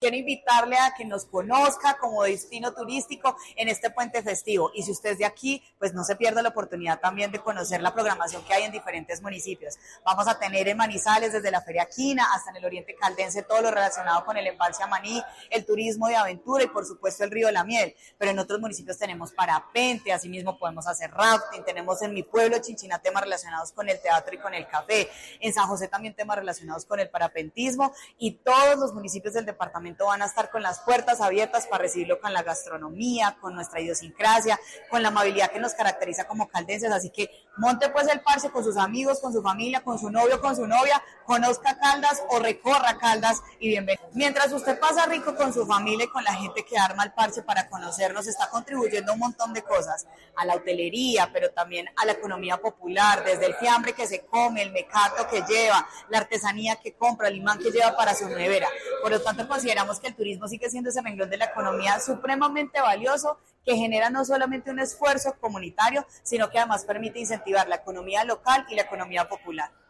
quiero invitarle a que nos conozca como destino turístico en este puente festivo. Y si usted es de aquí, pues no se pierda la oportunidad también de conocer la programación que hay en diferentes municipios. Vamos a tener en Manizales desde la Feria Quina hasta en el Oriente Caldense todo lo relacionado con el embalse Amaní, el turismo de aventura y por supuesto el río La Miel. Pero en otros municipios tenemos parapente, asimismo podemos hacer rafting, tenemos en mi pueblo Chinchiná temas relacionados con el teatro y con el café, en San José también temas relacionados con el parapentismo, y todos los municipios del departamento van a estar con las puertas abiertas para recibirlo con la gastronomía, con nuestra idiosincrasia, con la amabilidad que nos caracteriza como caldenses. Así que monte pues el parche con sus amigos, con su familia, con su novio, con su novia, conozca Caldas o recorra Caldas y bienvenido. Mientras usted pasa rico con su familia y con la gente que arma el parche para conocernos, está contribuyendo a un montón de cosas, a la hotelería, pero también a la economía popular, desde el fiambre que se come, el mecato que lleva, la artesanía que compra, el imán que lleva para su nevera. Por lo tanto, consideramos que el turismo sigue siendo ese renglón de la economía supremamente valioso, que genera no solamente un esfuerzo comunitario, sino que además permite incentivar la economía local y la economía popular.